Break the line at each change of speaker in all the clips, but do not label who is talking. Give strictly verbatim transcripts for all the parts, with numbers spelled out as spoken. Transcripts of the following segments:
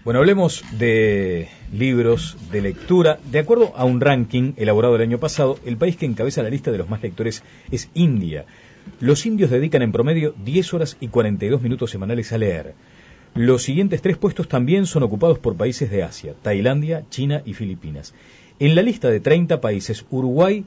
Bueno, hablemos de libros, de lectura. De acuerdo a un ranking elaborado el año pasado, el país que encabeza la lista de los más lectores es India. Los indios dedican en promedio diez horas y cuarenta y dos minutos semanales a leer. Los siguientes tres puestos también son ocupados por países de Asia: Tailandia, China y Filipinas. En la lista de treinta países, Uruguay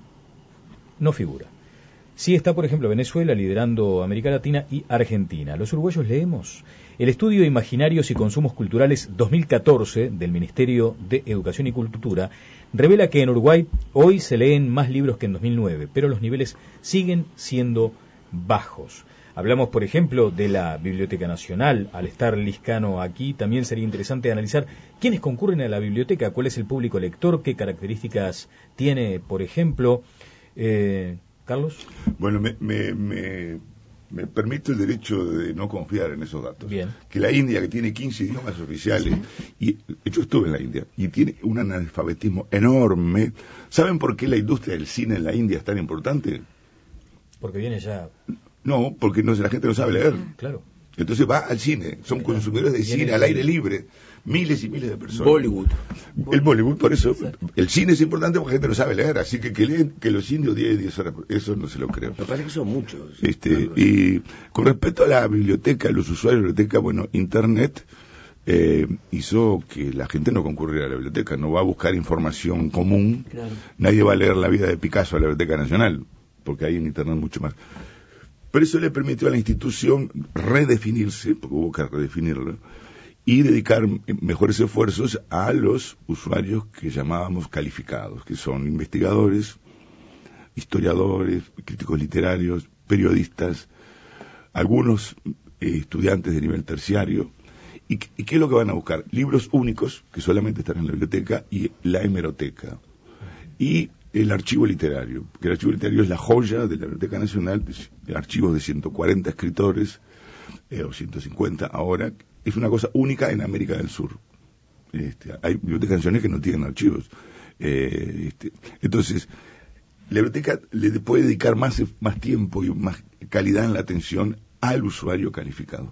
no figura. Sí está, por ejemplo, Venezuela liderando América Latina y Argentina. ¿Los uruguayos leemos? El estudio Imaginarios y Consumos Culturales dos mil catorce del Ministerio de Educación y Cultura revela que en Uruguay hoy se leen más libros que en dos mil nueve, pero los niveles siguen siendo bajos. Hablamos, por ejemplo, de la Biblioteca Nacional. Al estar Liscano aquí, también sería interesante analizar quiénes concurren a la biblioteca, cuál es el público lector, qué características tiene, por ejemplo. Eh, ¿Carlos?
Bueno, me, me, me, me permito el derecho de no confiar en esos datos.
Bien.
Que la India, que tiene quince idiomas oficiales, y yo estuve en la India, y tiene un analfabetismo enorme. ¿Saben por qué la industria del cine en la India es tan importante?
Porque viene ya...
No, porque no, la gente no sabe leer.
Claro.
Entonces va al cine, son consumidores de cine al aire libre, miles y miles de personas.
Bollywood.
El Bollywood, por eso, el cine es importante porque la gente no sabe leer, así que que leen que los indios diez, diez horas, eso no se lo creo.
Me parece que son muchos.
Este, y con respecto a la biblioteca, los usuarios de la biblioteca, bueno, Internet eh, hizo que la gente no concurriera a la biblioteca, no va a buscar información común,
Claro.
Nadie va a leer la vida de Picasso a la Biblioteca Nacional, porque hay en Internet mucho más. Pero eso le permitió a la institución redefinirse, porque hubo que redefinirlo, y dedicar mejores esfuerzos a los usuarios que llamábamos calificados, que son investigadores, historiadores, críticos literarios, periodistas, algunos eh, estudiantes de nivel terciario. ¿Y, ¿Y qué es lo que van a buscar? Libros únicos, que solamente están en la biblioteca, y la hemeroteca. Y el archivo literario, que el archivo literario es la joya de la Biblioteca Nacional, archivos de ciento cuarenta escritores, eh, o ciento cincuenta ahora, es una cosa única en América del Sur. Este, hay bibliotecas nacionales que no tienen archivos. Eh, este, entonces, la biblioteca le puede dedicar más, más tiempo y más calidad en la atención al usuario calificado.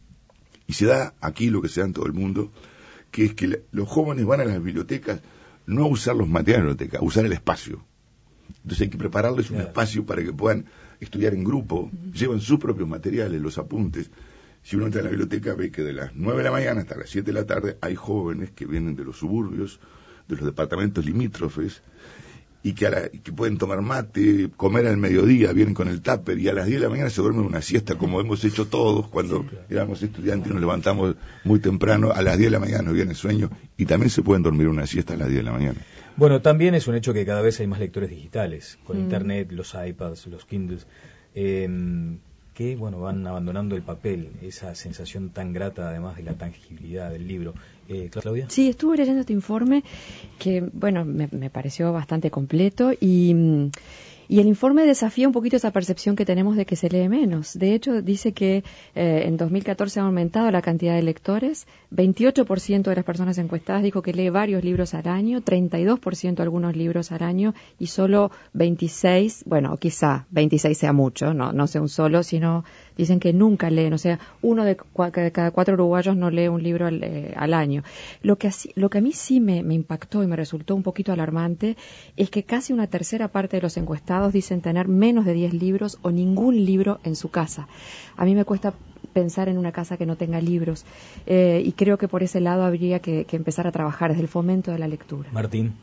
Y se da aquí lo que se da en todo el mundo, que es que la, los jóvenes van a las bibliotecas no a usar los materiales de la biblioteca, a usar el espacio. Entonces hay que prepararles un claro. espacio para que puedan estudiar en grupo, uh-huh. llevan sus propios materiales, los apuntes. Si uno entra a la biblioteca ve que de las nueve de la mañana hasta las siete de la tarde hay jóvenes que vienen de los suburbios, de los departamentos limítrofes, y que, a la, que pueden tomar mate, comer al mediodía, vienen con el tupper, y a las diez de la mañana se duermen una siesta, como hemos hecho todos cuando sí, claro. éramos estudiantes y nos levantamos muy temprano, a las diez de la mañana nos viene sueño, y también se pueden dormir una siesta a las diez de la mañana.
Bueno, también es un hecho que cada vez hay más lectores digitales, con mm. internet, los iPads, los Kindles, eh, que bueno van abandonando el papel, esa sensación tan grata además de la tangibilidad del libro. Eh, Claudia.
Sí, estuve leyendo este informe que, bueno, me, me pareció bastante completo y, y el informe desafía un poquito esa percepción que tenemos de que se lee menos. De hecho, dice que eh, en dos mil catorce ha aumentado la cantidad de lectores, veintiocho por ciento de las personas encuestadas dijo que lee varios libros al año, treinta y dos por ciento algunos libros al año y solo veintiséis, bueno, quizá veintiséis sea mucho, no, no sea un solo, sino dicen que nunca leen, o sea, uno de, cua, de cada cuatro uruguayos no lee un libro al, eh, al año. Lo que, así, lo que a mí sí me, me impactó y me resultó un poquito alarmante es que casi una tercera parte de los encuestados dicen tener menos de diez libros o ningún libro en su casa. A mí me cuesta pensar en una casa que no tenga libros eh, y creo que por ese lado habría que, que empezar a trabajar desde el fomento de la lectura.
Martín.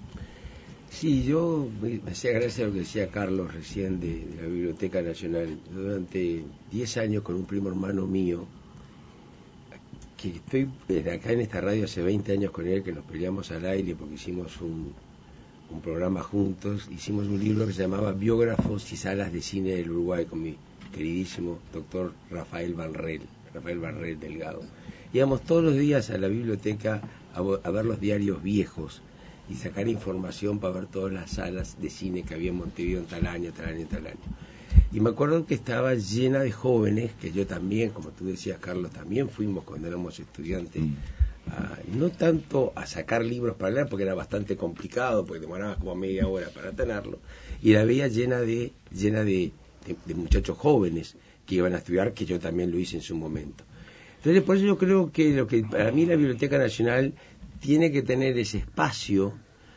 Sí, yo me hacía gracia lo que decía Carlos recién de, de la Biblioteca Nacional. Durante diez años con un primo hermano mío, que estoy acá en esta radio hace veinte años con él, que nos peleamos al aire porque hicimos un, un programa juntos, hicimos un libro que se llamaba Biógrafos y Salas de Cine del Uruguay con mi queridísimo doctor Rafael Barrel, Rafael Barrel Delgado. Íbamos todos los días a la biblioteca a, a ver los diarios viejos y sacar información para ver todas las salas de cine que había en Montevideo en tal año, tal año, tal año. Y me acuerdo que estaba llena de jóvenes, que yo también, como tú decías, Carlos, también fuimos cuando éramos estudiantes, a, no tanto a sacar libros para leer, porque era bastante complicado, porque demoraba como media hora para tenerlo, y la veía llena de llena de, de, de muchachos jóvenes que iban a estudiar, que yo también lo hice en su momento. Entonces, por eso yo creo que lo que para mí la Biblioteca Nacional tiene que tener ese espacio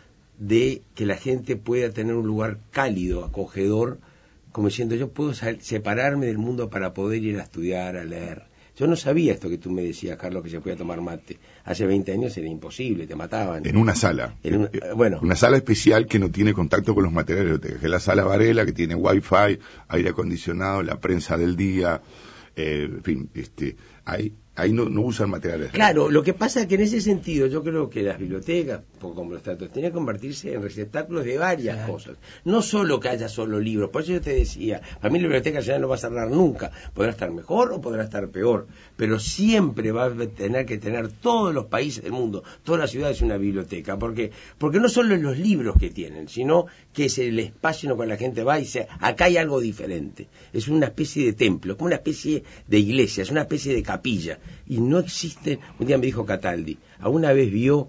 de que la gente pueda tener un lugar cálido, acogedor, como diciendo, yo puedo separarme del mundo para poder ir a estudiar, a leer. Yo no sabía esto que tú me decías, Carlos, que se podía tomar mate. Hace veinte años era imposible, te mataban.
En una sala.
En una, bueno.
Una sala especial que no tiene contacto con los materiales, que es la sala Varela, que tiene wifi, aire acondicionado, la prensa del día, eh, en fin, este, hay... Ahí no, no usan materiales.
Claro, lo que pasa es que en ese sentido yo creo que las bibliotecas, como los tratos, tienen que convertirse en receptáculos de varias claro. cosas. No solo que haya solo libros. Por eso yo te decía, para mí la Biblioteca Nacional no va a cerrar nunca. Podrá estar mejor o podrá estar peor. Pero siempre va a tener que tener todos los países del mundo, todas las ciudades una biblioteca. Porque porque no solo los libros que tienen, sino que es el espacio en el que la gente va y dice, acá hay algo diferente. Es una especie de templo, como una especie de iglesia, es una especie de capilla. Y no existe, un día me dijo Cataldi, ¿alguna vez vio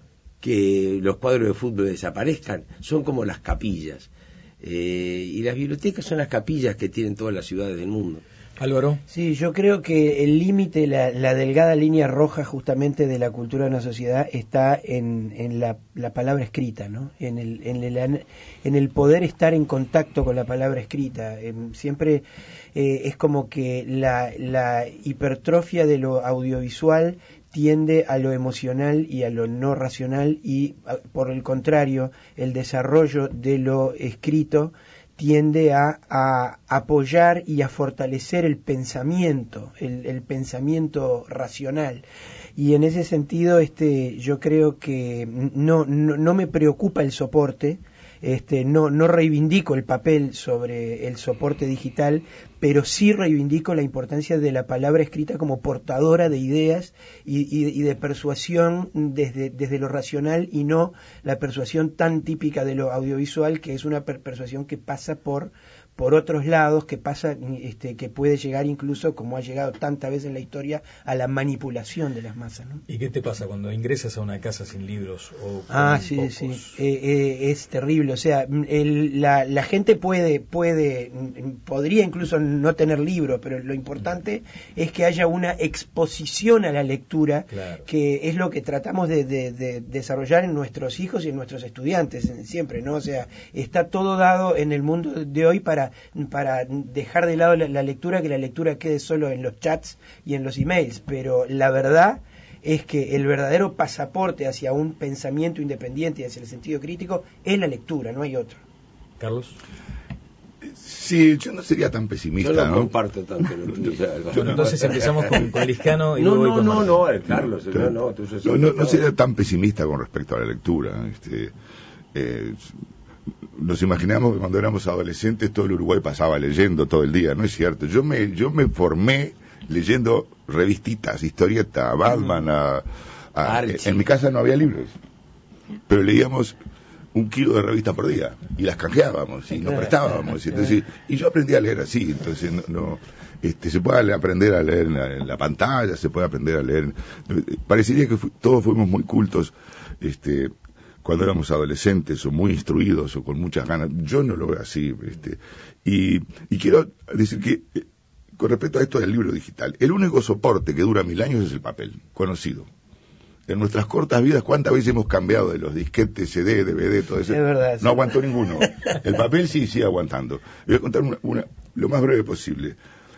que los cuadros de fútbol desaparezcan? Son como las capillas. Eh, y las bibliotecas son las capillas que tienen todas las ciudades del mundo.
Álvaro.
Sí, yo creo que el límite, la, la delgada línea roja justamente de la cultura de una sociedad está en, en la, la palabra escrita, ¿no? En el, en, el, en el poder estar en contacto con la palabra escrita. Eh, siempre eh, es como que la, la hipertrofia de lo audiovisual tiende a lo emocional y a lo no racional y, por el contrario, el desarrollo de lo escrito tiende a, a apoyar y a fortalecer el pensamiento, el, el pensamiento racional. Y en ese sentido, este, yo creo que no, no, no me preocupa el soporte, este, no, no reivindico el papel sobre el soporte digital, pero sí reivindico la importancia de la palabra escrita como portadora de ideas y, y, y de persuasión desde, desde lo racional y no la persuasión tan típica de lo audiovisual, que es una per persuasión que pasa por por otros lados, que pasa, este, que puede llegar incluso, como ha llegado tantas veces en la historia, a la manipulación de las masas, ¿no?
¿Y qué te pasa cuando ingresas a una casa sin libros o con
Ah, sí,
pocos?
sí, eh, eh, es terrible. O sea, el, la, la gente puede, puede, podría incluso no tener libros, pero lo importante es que haya una exposición a la lectura, claro. que es lo que tratamos de, de, de desarrollar en nuestros hijos y en nuestros estudiantes siempre, ¿no? O sea, está todo dado en el mundo de hoy para para dejar de lado la, la lectura, que la lectura quede solo en los chats y en los emails, pero la verdad es que el verdadero pasaporte hacia un pensamiento independiente y hacia el sentido crítico es la lectura, no hay otro.
Carlos.
Sí, yo no sería tan pesimista,
yo no,
¿no?
comparto tanto lo tuyo.
Bueno, entonces empezamos con, con Liscano y
no,
luego
no,
con
no,
Martín.
no, no, Carlos, no, no, tú sos
no, no, no sería tan pesimista con respecto a la lectura. Este, eh, nos imaginamos que cuando éramos adolescentes todo el Uruguay pasaba leyendo todo el día, no es cierto. Yo me yo me formé leyendo revistitas, historietas, Batman, a, a, en mi casa no había libros, pero leíamos un kilo de revistas por día y las canjeábamos y nos prestábamos, entonces, y yo aprendí a leer así, entonces no, no este se puede aprender a leer en la, en la pantalla, se puede aprender a leer, parecería que fu todos fuimos muy cultos, este cuando éramos adolescentes o muy instruidos o con muchas ganas. Yo no lo veo así, este, y, y quiero decir que eh, con respecto a esto del libro digital, el único soporte que dura mil años es el papel, conocido. En nuestras cortas vidas, ¿cuántas veces hemos cambiado de los disquetes, C D, D V D, todo eso?
Es verdad, sí.
No aguantó ninguno. El papel sí sigue aguantando. Voy a contar una, una, lo más breve posible.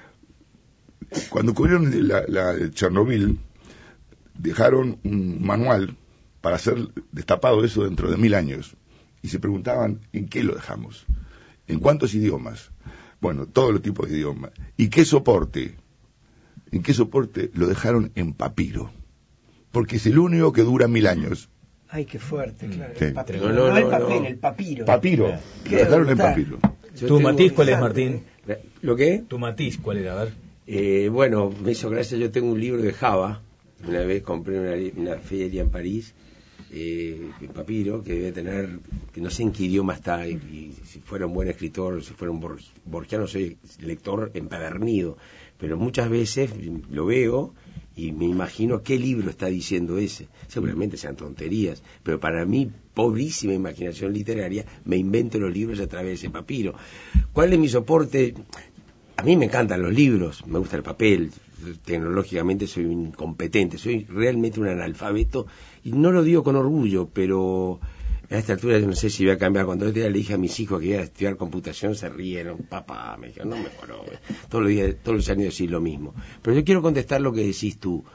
Cuando ocurrieron la, la Chernobyl, dejaron un manual para ser destapado eso dentro de mil años. Y se preguntaban, ¿en qué lo dejamos? ¿En cuántos idiomas? Bueno, todos los tipos de idiomas. ¿Y qué soporte? ¿En qué soporte? Lo dejaron en papiro. Porque es el único que dura mil años.
Ay, qué fuerte, claro.
Sí.
El papiro.
No, no,
no,
no,
el papel,
no.
el papiro.
Papiro. Lo dejaron en papiro.
Yo
¿Tu
tengo-
matiz cuál es, Martín?
¿Lo qué?
¿Tu matiz cuál era? A ver.
Eh, bueno, me hizo gracia, yo tengo un libro de Java, una vez compré en una, una feria en París, eh, papiro, que debe tener, que no sé en qué idioma está, y, y si fuera un buen escritor, si fuera un bor, borgiano, soy lector empedernido, pero muchas veces lo veo y me imagino qué libro está diciendo ese. Seguramente sean tonterías, pero para mí, pobrísima imaginación literaria, me invento los libros a través de ese papiro. ¿Cuál es mi soporte? A mí me encantan los libros, me gusta el papel, tecnológicamente soy un incompetente, soy realmente un analfabeto, y no lo digo con orgullo, pero a esta altura yo no sé si voy a cambiar. Cuando yo le dije a mis hijos que iba a estudiar computación, se rieron, papá, me dijeron, no me conozco, todos los días, todos los años decís lo mismo. Pero yo quiero contestar lo que decís tú.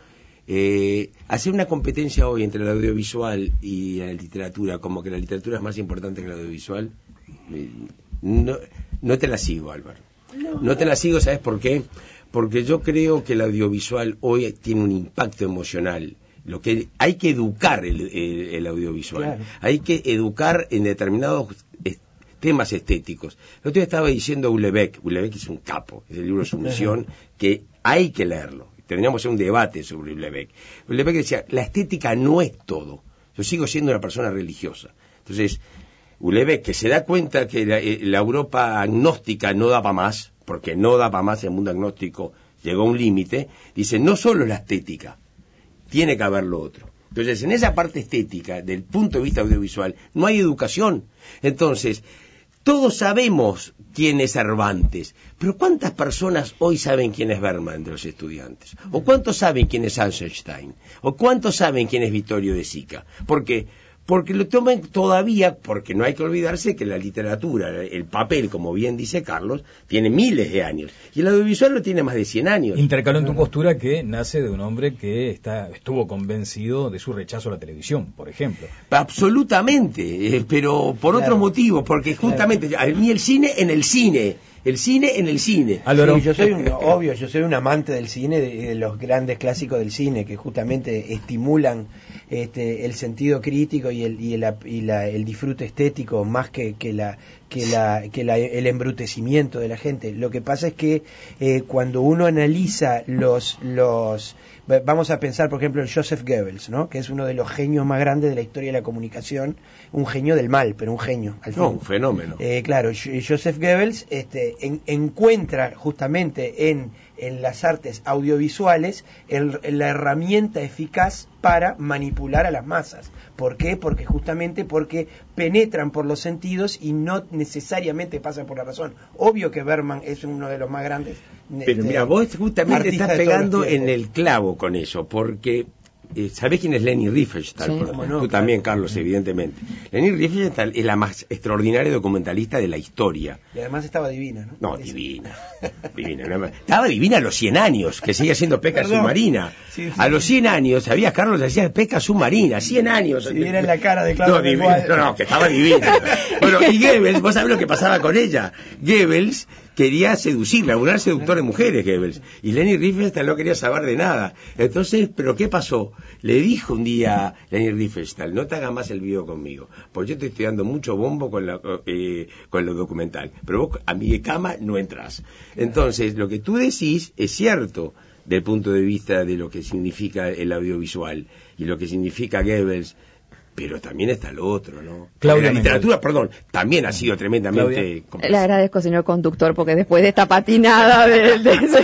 Eh, hacer una competencia hoy entre el audiovisual y la literatura, como que la literatura es más importante que el audiovisual, eh, no, no te la sigo, Álvaro. No. no te la sigo, ¿sabes por qué? Porque yo creo que el audiovisual hoy tiene un impacto emocional. Lo que hay que educar el, el, el audiovisual, claro. Hay que educar en determinados est- temas estéticos. El otro día estaba diciendo Houellebecq, Houellebecq es un capo, es el libro Sumisión, que hay que leerlo. Tendríamos un debate sobre Houellebecq. Houellebecq decía, la estética no es todo. Yo sigo siendo una persona religiosa. Entonces, Houellebecq, que se da cuenta que la, la Europa agnóstica no daba más, porque no daba más, el mundo agnóstico llegó a un límite, dice, no solo la estética, tiene que haber lo otro. Entonces, en esa parte estética, del punto de vista audiovisual, no hay educación. Entonces, todos sabemos quién es Cervantes, pero ¿cuántas personas hoy saben quién es Bergman de los estudiantes? ¿O cuántos saben quién es Eisenstein? ¿O cuántos saben quién es Vittorio De Sica? Porque porque lo toman todavía, porque no hay que olvidarse que la literatura, el papel, como bien dice Carlos, tiene miles de años, y el audiovisual no tiene más de cien años.
Intercaló en tu postura que nace de un hombre que está estuvo convencido de su rechazo a la televisión, por ejemplo.
Absolutamente, eh, pero por claro. otros motivos, porque justamente, claro. A mí el cine en el cine, el cine en el cine.
Álvaro. Sí, yo soy un, obvio, yo soy un amante del cine, de, de los grandes clásicos del cine, que justamente estimulan este, el sentido crítico y el y el, y la, el disfrute estético más que, que la que la que la, el embrutecimiento de la gente. Lo que pasa es que eh, cuando uno analiza los los vamos a pensar, por ejemplo, en Joseph Goebbels, ¿no? Que es uno de los genios más grandes de la historia de la comunicación, un genio del mal, pero un genio al fin.
No, un fenómeno.
Eh, claro, Joseph Goebbels este, en, encuentra justamente en, en las artes audiovisuales el, la herramienta eficaz para manipular a las masas. ¿Por qué? Porque justamente porque penetran por los sentidos y no necesariamente pasan por la razón. Obvio que Bergman es uno de los más grandes.
Pero
este,
mira, vos justamente estás pegando en el clavo con eso, porque eh, ¿sabés quién es Leni Riefenstahl? Sí, no, Tú también, claro. Carlos, evidentemente. Leni Riefenstahl es la más extraordinaria documentalista de la historia.
Y además estaba divina, ¿no?
No, divina. divina. Estaba divina a los cien años, que sigue siendo pesca Perdón. submarina. Sí, sí, a los cien años, ¿sabías, Carlos? Hacía pesca submarina, cien años.
Si viera en la cara de Claudio.
No, divina, no, no, que estaba divina. Bueno, y Goebbels, vos sabés lo que pasaba con ella. Goebbels quería seducirla, un gran seductor de mujeres, Goebbels. Y Leni Riefenstahl no quería saber de nada. Entonces, ¿pero qué pasó? Le dijo un día Leni Riefenstahl, no te hagas más el video conmigo, porque yo te estoy dando mucho bombo con, la, eh, con lo documental, pero vos a mi cama no entras. Entonces, lo que tú decís es cierto del punto de vista de lo que significa el audiovisual y lo que significa Goebbels, pero también está lo otro, ¿no?
Claudia
la literatura, Mendoza. Perdón, también ha sido tremendamente...
Le agradezco, señor conductor, porque después de esta patinada de... de ese...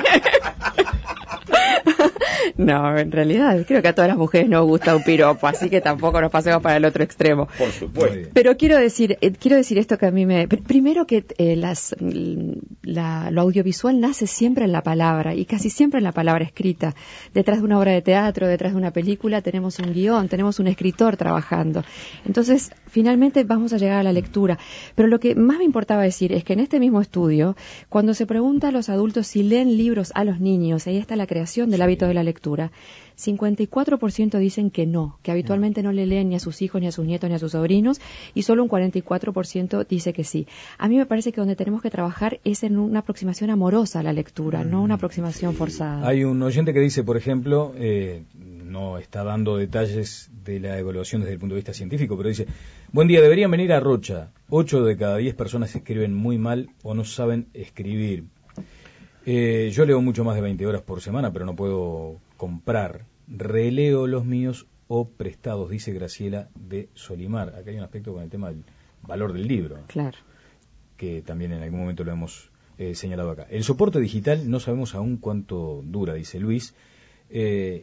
No, en realidad creo que a todas las mujeres nos gusta un piropo, así que tampoco nos pasemos para el otro extremo.
Por supuesto.
Pero quiero decir, eh, quiero decir esto que a mí me... Primero que eh, las, la, lo audiovisual nace siempre en la palabra, y casi siempre en la palabra escrita. Detrás de una obra de teatro, detrás de una película, tenemos un guión, tenemos un escritor trabajando. Entonces, finalmente vamos a llegar a la lectura. Pero lo que más me importaba decir es que en este mismo estudio, cuando se pregunta a los adultos si leen libros a los niños, ahí está la creación del hábito de la lectura, cincuenta y cuatro por ciento dicen que no, que habitualmente no le leen ni a sus hijos, ni a sus nietos, ni a sus sobrinos, y solo un cuarenta y cuatro por ciento dice que sí. A mí me parece que donde tenemos que trabajar es en una aproximación amorosa a la lectura, no una aproximación forzada.
Hay un oyente que dice, por ejemplo, eh, no está dando detalles de la evaluación desde el punto de vista científico, pero dice, buen día, deberían venir a Rocha. Ocho de cada diez personas escriben muy mal o no saben escribir. Eh, yo leo mucho más de veinte horas por semana, pero no puedo comprar. Releo los míos o prestados, dice Graciela de Solimar. Acá hay un aspecto con el tema del valor del libro.
Claro.
Que también en algún momento lo hemos eh, señalado acá. El soporte digital no sabemos aún cuánto dura, dice Luis. Eh,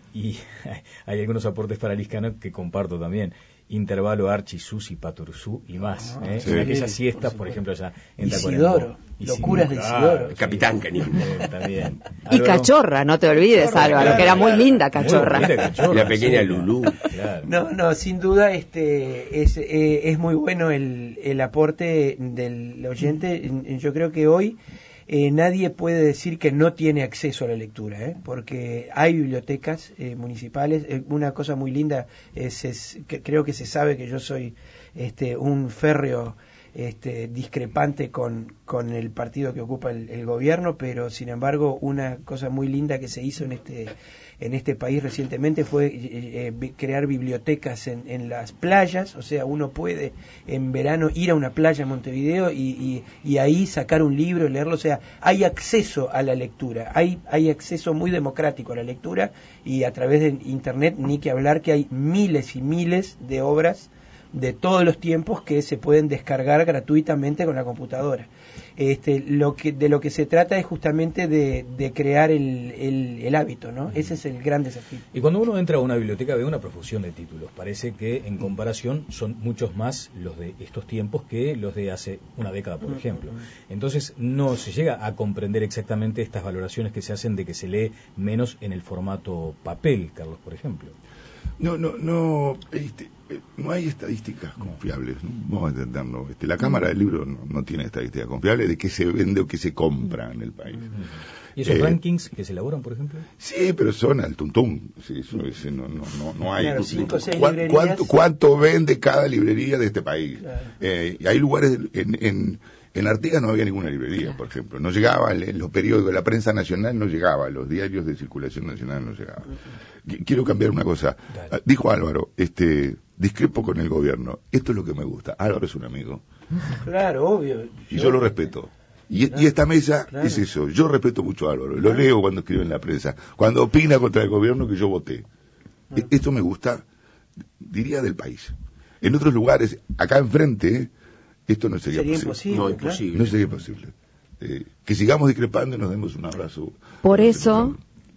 y hay algunos aportes para Liscano que comparto también. Intervalo, Archi, Susi, Paturzú y más. ¿eh?
Sí.
En aquellas siestas, por ejemplo, allá en
Isidoro, locuras de Isidoro.
Sí.
Capitán Cañón.
Eh, también.
Y
Álvaro.
Cachorra, no te olvides,
Cachorra,
Álvaro,
claro,
que era muy
claro.
linda Cachorra.
Muy linda Cachorra,
La pequeña
sí,
Lulú.
Claro.
No, no, sin duda este es, eh, es muy bueno el, el aporte del oyente. Yo creo que hoy eh, nadie puede decir que no tiene acceso a la lectura, ¿eh? Porque hay bibliotecas eh, municipales. Eh, una cosa muy linda es, es que creo que se sabe que yo soy este un férreo este, discrepante con, con el partido que ocupa el, el gobierno, pero sin embargo una cosa muy linda que se hizo en este en este país recientemente fue eh, eh, crear bibliotecas en, en las playas. O sea, uno puede en verano ir a una playa en Montevideo y, y, y ahí sacar un libro y leerlo. O sea, hay acceso a la lectura, hay, hay acceso muy democrático a la lectura, y a través de internet ni que hablar que hay miles y miles de obras de todos los tiempos que se pueden descargar gratuitamente con la computadora. Este, lo que, de lo que se trata es justamente de, de crear el, el, el hábito, ¿no? Ese es el gran desafío.
Y cuando uno entra a una biblioteca ve una profusión de títulos. Parece que en comparación son muchos más los de estos tiempos que los de hace una década, por ejemplo. Entonces no se llega a comprender exactamente estas valoraciones que se hacen de que se lee menos en el formato papel, Carlos, por ejemplo.
No, no, no, este, no hay estadísticas confiables, ¿no? Vamos a entenderlo. Este, la Cámara del Libro no, no tiene estadísticas confiables de qué se vende o qué se compra en el país.
¿Y esos
Eh,
rankings que se elaboran, por ejemplo?
Sí, pero son al tuntún. Sí, eso, ese no, no, no, no hay.
Claro, cinco o seis
¿Cuán-
librerías.
¿Cuánto, cuánto vende cada librería de este país?
Claro.
Eh, y hay lugares en, en, en Artigas no había ninguna librería, por ejemplo. No llegaba en los periódicos, la prensa nacional no llegaba, los diarios de circulación nacional no llegaban. Qu- Quiero cambiar una cosa.
Dale.
Ah, Dijo Álvaro, este, discrepo con el gobierno. Esto es lo que me gusta. Álvaro es un amigo
Claro, obvio.
y yo lo respeto. Y, y esta mesa
Claro.
es eso. Yo respeto mucho a Álvaro. Lo leo cuando escribe en la prensa. Cuando opina contra el gobierno que yo voté. E- Esto me gusta, diría, del país. En otros lugares, acá enfrente, esto no sería,
Sería
posible.
imposible.
No,
claro.
imposible.
No sería posible. Eh, que sigamos discrepando y nos demos un abrazo.
Por eso,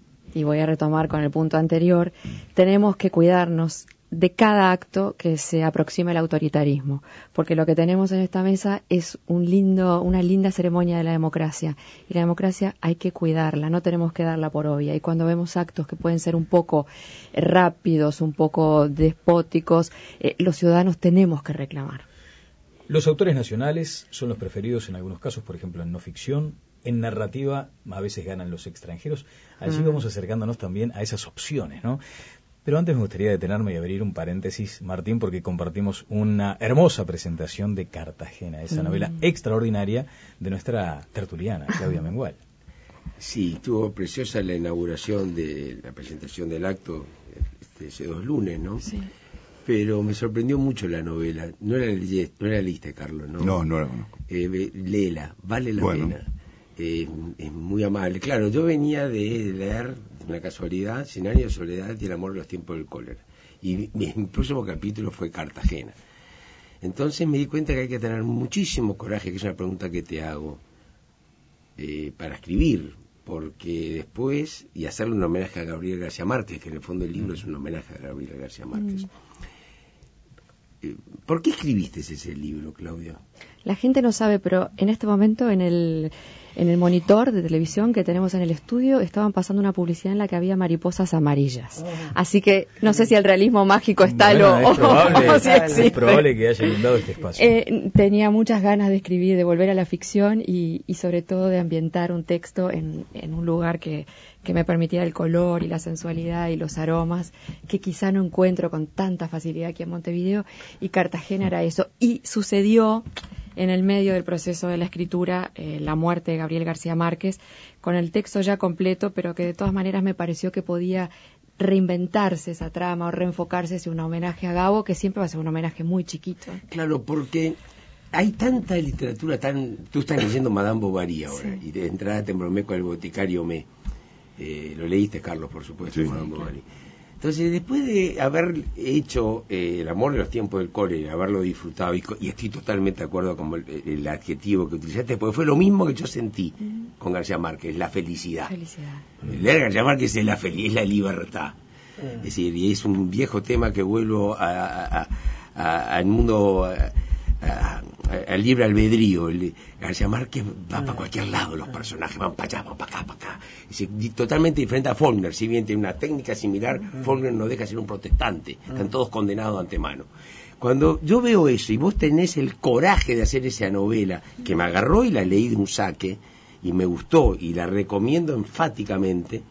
y voy a retomar con el punto anterior, tenemos que cuidarnos de cada acto que se aproxime al autoritarismo, porque lo que tenemos en esta mesa es un lindo, una linda ceremonia de la democracia, y la democracia hay que cuidarla, no tenemos que darla por obvia, y cuando vemos actos que pueden ser un poco rápidos, un poco despóticos, eh, los ciudadanos tenemos que reclamar.
Los autores nacionales son los preferidos en algunos casos, por ejemplo en no ficción. En narrativa a veces ganan los extranjeros. Allí
Mm.
vamos acercándonos también a esas opciones, ¿no? Pero antes me gustaría detenerme y abrir un paréntesis, Martín, porque compartimos una hermosa presentación de Cartagena, esa
Mm.
novela extraordinaria de nuestra tertuliana, Claudia Mengual.
Sí, estuvo preciosa la inauguración de la presentación del acto este, hace dos lunes, ¿no?
Sí.
Pero me sorprendió mucho la novela. No la, leí- no la leíste, Carlos, ¿no?
No, no la conozco.
Eh, ve- léela, vale la
Bueno.
pena. Eh, es muy amable. Claro, yo venía de leer, una casualidad, Cien años de soledad y el amor de los tiempos del cólera. Y mi, mi próximo capítulo fue Cartagena. Entonces me di cuenta que hay que tener muchísimo coraje, que es una pregunta que te hago, eh, para escribir, porque después, y hacerle un homenaje a Gabriel García Márquez, que en el fondo el libro es un homenaje a Gabriel García Márquez. Eh, ¿Por qué escribiste ese libro, Claudia?
La gente no sabe, pero en este momento en el, en el monitor de televisión que tenemos en el estudio estaban pasando una publicidad en la que había mariposas amarillas. Así que no sé si el realismo mágico está
Bueno,
lo,
es probable,
o si
es
existe.
probable que haya inundado este espacio.
Eh, tenía muchas ganas de escribir, de volver a la ficción y, y sobre todo de ambientar un texto en, en un lugar que, que me permitiera el color y la sensualidad y los aromas que quizá no encuentro con tanta facilidad aquí en Montevideo, y Cartagena era eso. Y sucedió en el medio del proceso de la escritura eh, la muerte de Gabriel García Márquez, con el texto ya completo, pero que de todas maneras me pareció que podía reinventarse esa trama o reenfocarse hacia un homenaje a Gabo, que siempre va a ser un homenaje muy chiquito.
Claro, porque hay tanta literatura tan... Tú estás leyendo Madame Bovary ahora,
Sí.
y de entrada te embromé con el boticario Me. Eh, lo leíste, Carlos, por supuesto,
Sí.
Madame Bovary. Entonces, después de haber hecho eh, El amor de los tiempos del cólera, haberlo disfrutado, y, co- y estoy totalmente de acuerdo con el, el adjetivo que utilizaste, porque fue lo mismo que yo sentí con García Márquez, la felicidad.
Felicidad.
Leer García Márquez es la felicidad, es la libertad. Es decir, y es un viejo tema que vuelvo a, a, a, al mundo, al libre albedrío. El, García Márquez va para cualquier lado, los personajes van para allá, van para acá, para acá. Es decir, totalmente diferente a Faulkner, si bien tiene una técnica similar, Faulkner no deja de ser un protestante, están todos condenados de antemano. Cuando yo veo eso y vos tenés el coraje de hacer esa novela, que me agarró y la leí de un saque, y me gustó, y la recomiendo enfáticamente,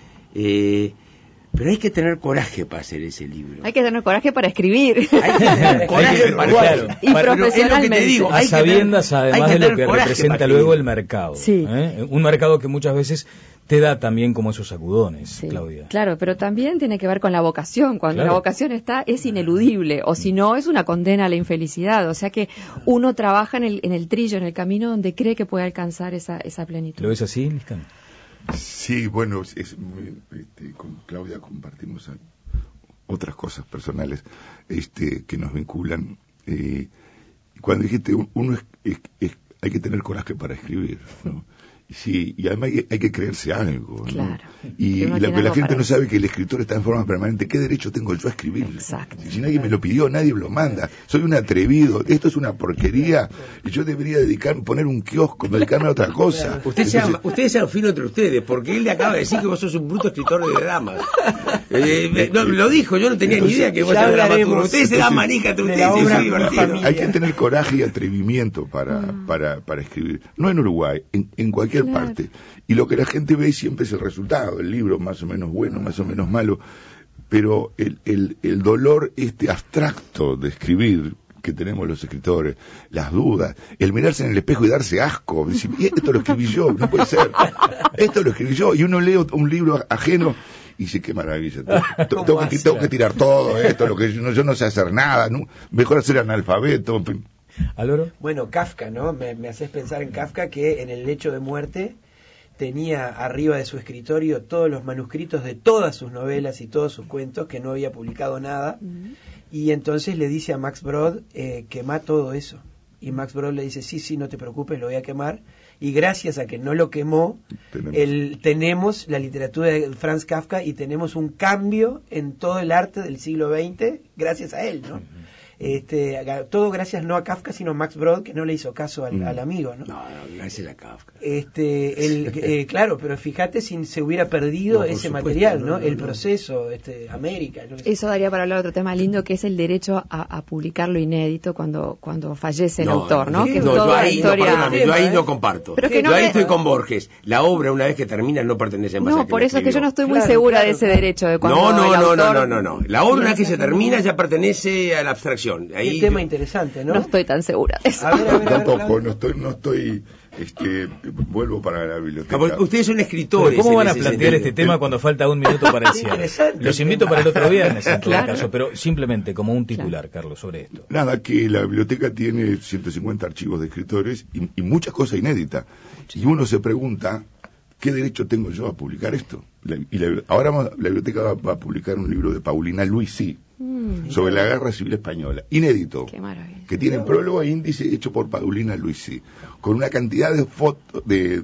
eh, pero hay que tener coraje para hacer ese libro.
Hay que tener coraje para escribir.
Hay que tener coraje para
claro,
y
para,
profesionalmente.
Te digo,
a sabiendas
tener,
además
que
de lo que
coraje
representa luego el mercado.
Sí.
¿eh? Un mercado que muchas veces te da también como esos sacudones,
Sí,
Claudia.
claro, pero también tiene que ver con la vocación. Cuando
Claro.
la vocación está, es ineludible, o si no, es una condena a la infelicidad. O sea que uno trabaja en el, en el trillo, en el camino donde cree que puede alcanzar esa, esa plenitud.
¿Lo ves así, Liscano?
Sí, bueno, es, este, con Claudia compartimos otras cosas personales este, que nos vinculan. Eh, cuando dijiste, uno es, es, es, hay que tener coraje para escribir, ¿no? Sí, y además hay, hay que creerse algo, ¿no?
Claro.
Y, y la, la gente no sabe que el escritor está en forma permanente. ¿Qué derecho tengo yo a escribir?
Exacto.
Si, si nadie me lo pidió, nadie me lo manda. Soy un atrevido. Esto es una porquería. Y yo debería dedicarme, poner un kiosco, dedicarme a otra cosa.
Usted sea, ustedes sean finos entre ustedes, porque él le acaba de decir que vos sos un bruto escritor de dramas. Eh, no, lo dijo, yo no tenía
entonces,
ni idea que vos eras dramaturgo. Ustedes se dan manija entre ustedes, es muy divertido.
Hay que tener coraje y atrevimiento para, mm. para, para escribir. No en Uruguay, en, en cualquier claro. parte. Y lo que la gente ve siempre es el resultado, el libro más o menos bueno, más o menos malo, pero el, el, el dolor este abstracto de escribir que tenemos los escritores, las dudas, el mirarse en el espejo y darse asco, decir, esto lo escribí yo, no puede ser, esto lo escribí yo, y uno lee un libro ajeno y dice, qué maravilla, tengo que, tengo que tirar todo esto, lo que yo no, yo no sé hacer nada, ¿no? Mejor ser analfabeto.
¿Álvaro?
Bueno, Kafka, ¿no? Me, me haces pensar en Kafka, que en el lecho de muerte tenía arriba de su escritorio todos los manuscritos de todas sus novelas y todos sus cuentos, que no había publicado nada, uh-huh. y entonces le dice a Max Brod, eh, quema todo eso, y Max Brod le dice, sí, sí, no te preocupes, lo voy a quemar, y gracias a que no lo quemó, tenemos, el, tenemos la literatura de Franz Kafka, y tenemos un cambio en todo el arte del siglo veinte, gracias a él, ¿no? Uh-huh. Este, todo gracias no a Kafka sino a Max Brod, que no le hizo caso al, mm. al amigo, ¿no?
No, no, gracias a Kafka.
Este, el, eh, claro, pero fíjate si se hubiera perdido no, ese supuesto, material, ¿no? no, no el no. proceso, este, América.
Eso daría para hablar de otro tema lindo, que es el derecho a, a publicar lo inédito cuando cuando fallece el no, autor, ¿no?
Sí,
que
no,
es toda
yo ahí,
historia...
no, yo ahí no comparto. Pero que yo no ahí me... estoy con Borges. La obra, una vez que termina, no pertenece más
No,
a
por eso es que yo no estoy muy
claro,
segura
claro,
de ese
claro.
derecho de cuando
no, no,
el
no,
autor...
no, no, no, no. La obra, una vez que se termina, ya pertenece a la abstracción. Ahí
tema interesante, ¿no?
No estoy tan segura de eso.
A ver, a ver, a ver,
tampoco, no estoy, no estoy, este, vuelvo para la biblioteca.
No, ustedes son escritores.
Pero ¿cómo van a plantear sentido? este tema cuando falta un minuto para el cierre? Los invito para el otro viernes, en
claro.
todo caso, pero simplemente como un titular, claro. Carlos, sobre esto.
Nada, que la biblioteca tiene ciento cincuenta archivos de escritores y, y muchas cosas inéditas. Y uno se pregunta, ¿qué derecho tengo yo a publicar esto? La, y la, ahora la biblioteca va, va a publicar un libro de Paulina Luisi mm, sobre la Guerra Civil Española, inédito,
Qué maravilla.
que tiene prólogo e índice hecho por Paulina Luisi, con una cantidad de fotos de...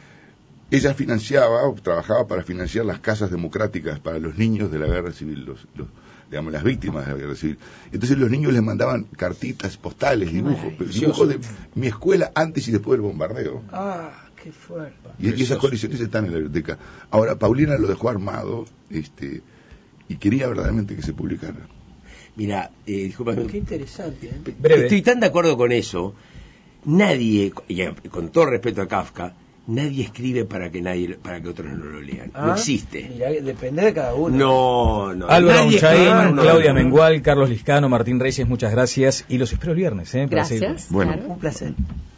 Ella financiaba, o trabajaba para financiar las casas democráticas para los niños de la Guerra Civil, los, los digamos, las víctimas de la Guerra Civil. Entonces los niños les mandaban cartitas, postales, dibujos, dibujos de mi escuela antes y después del bombardeo.
Ah, qué fuerte.
Y, y esas colecciones están en la biblioteca. Ahora, Paulina lo dejó armado, este, y quería verdaderamente que se publicara.
Mira, eh, discúlpame.
Qué interesante. ¿eh?
Breve.
Estoy tan de acuerdo con eso. Nadie, y con todo respeto a Kafka, nadie escribe para que nadie, para que otros no lo lean.
Ah,
no existe.
Mirá, depende de cada uno.
No, no.
Álvaro
Nadie
Unchaín,
no,
Claudia
no, no.
Mengual, Carlos Liscano, Martín Reyes, muchas gracias y los espero el viernes. ¿eh, para
Gracias.
seguir.
Bueno,
claro.
Un placer.